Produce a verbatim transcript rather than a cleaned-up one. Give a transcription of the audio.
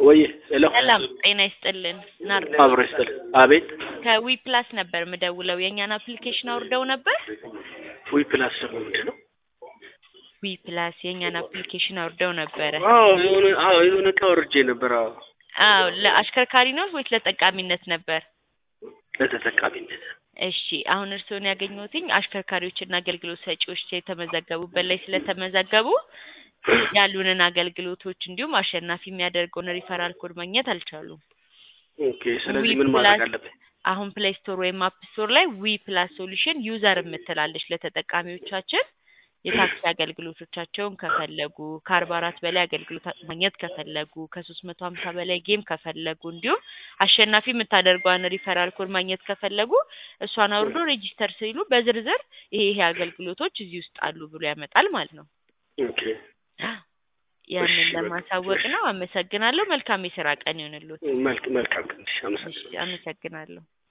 ወይ ሄሎ ሰላም ጤና ይስጥልን ናርዶ አብሮ ይስጥል አቤት ከዊ ፕላስ ነበር ምደውለው የኛን አፕሊኬሽን አውርደው ነበር ዊ ፕላስ ምንድነው ዊ ፕላስ የኛን አፕሊኬሽን አውርደው ነበር አዎ የሆነ አዎ የሆነ ካወርጄ ነበር አዎ አዎ ለአሽከርካሪ ነው ወይስ ለተጠቃሚነት ነበር ለተጠቃሚነት እሺ አሁን እርሶን ያገኙትኝ አሽከርካሪዎችና አገልግሎት ሰጪዎች የተመዘገቡበት ላይ ስለተመዘገቡ ያሉንን አገልግሎቶች እንዲሁም አሸናፊ የሚያደርገውን ሪፈራል ኮድ ማግኘት አልቻሉም ኦኬ ስለዚህ ምን ማድረግ አለብኝ አሁን ፕሌይ ስቶር ወይም አፕ ስቶር ላይ ዊ ፕላስ ሶሉሽን ዩዘር የምትላለች ለተጠቃሚዎቻችን የታክሲ አገልግሎቶቻቸውን ከፈለጉ ከአርባ አራት በላይ አገልግሎት ማግኘት ከፈለጉ ከሶስት መቶ ሃምሳ በላይ ጌም ከፈለጉ እንዲሁም አሸናፊ የምታደርገውን ሪፈራል ኮድ ማግኘት ከፈለጉ እሷን አውርዶ ሬጂስተር ሲሉ በዝርዝር ይሄ ይሄ አገልግሎቶች እዚህ ውስጥ አሉ ብሎ ያመጣል ማለት ነው ኦኬ ያንን ለማሳወቅ ነው አመሰግናለሁ መልካም የሥራ ቀን ይሁንልዎት መልካም መልካም ቀን አመሰግናለሁ አመሰግናለሁ